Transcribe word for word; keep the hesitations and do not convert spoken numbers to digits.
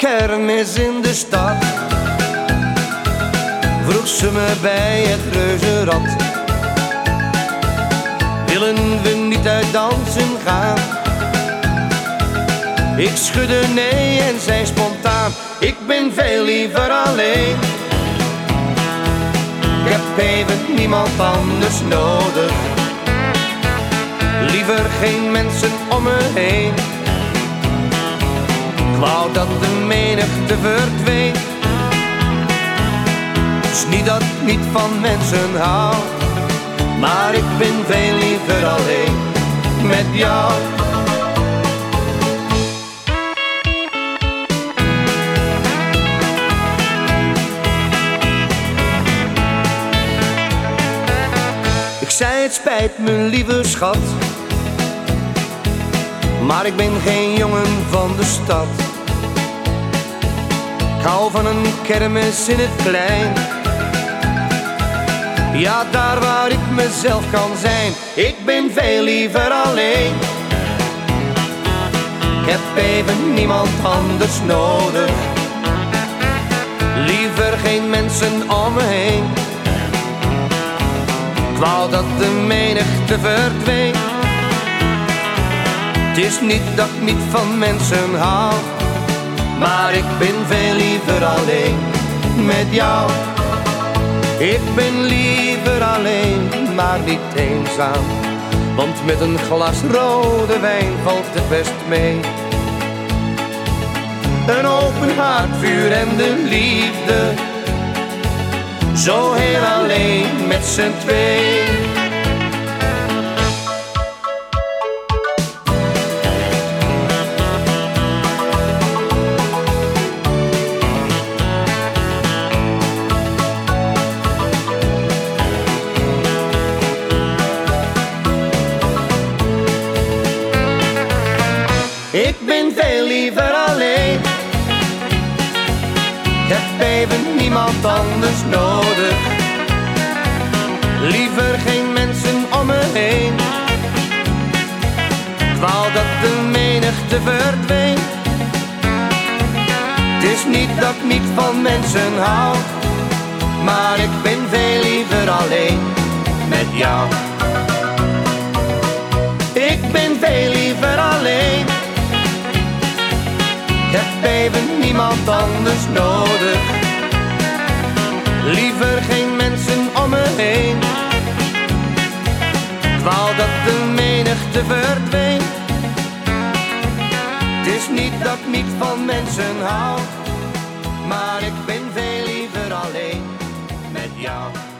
kermis in de stad, vroeg ze me bij het reuzenrad. Willen we niet uit dansen gaan? Ik schudde nee en zei spontaan, ik ben veel liever alleen. Ik heb even niemand anders nodig, liever geen mensen om me heen. Ik wou dat de menigte verdween. Het is niet dat ik niet van mensen hou, maar ik ben veel liever alleen met jou. Ik zei het spijt me lieve schat, maar ik ben geen jongen van de stad. Ik hou van een kermis in het klein, ja daar waar ik mezelf kan zijn. Ik ben veel liever alleen. Ik heb even niemand anders nodig, liever geen mensen om me heen. Ik wou dat de menigte verdween. Het is niet dat ik niet van mensen hou, maar ik ben veel liever alleen met jou. Ik ben liever alleen, maar niet eenzaam, want met een glas rode wijn valt het best mee. Een open haardvuur en de liefde, zo heel alleen met z'n twee. Ik ben veel liever alleen. Ik heb even niemand anders nodig, liever geen mensen om me heen. Ik wou dat de menigte verdween. Het is niet dat ik niet van mensen hou, maar ik ben veel liever alleen met jou. Ik ben veel liever alleen. Ik heb even niemand anders nodig, liever geen mensen om me heen. Ik wou dat de menigte verdween. Het is niet dat ik niet van mensen hou, maar ik ben veel liever alleen met jou.